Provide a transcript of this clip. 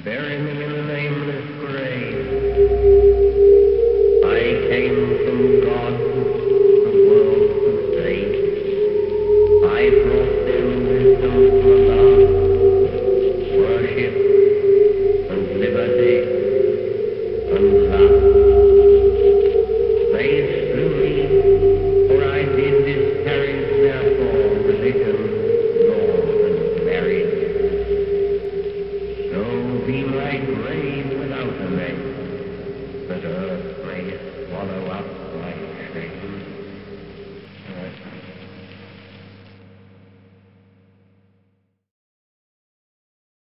Bury me in a nameless grave. I came from God, the world to save. I brought them wisdom from above, worship and liberty and love. They slew me, for I did disparage therefore religion, laws, and marriage. So be my grave without a name, that earth may swallow up my shame.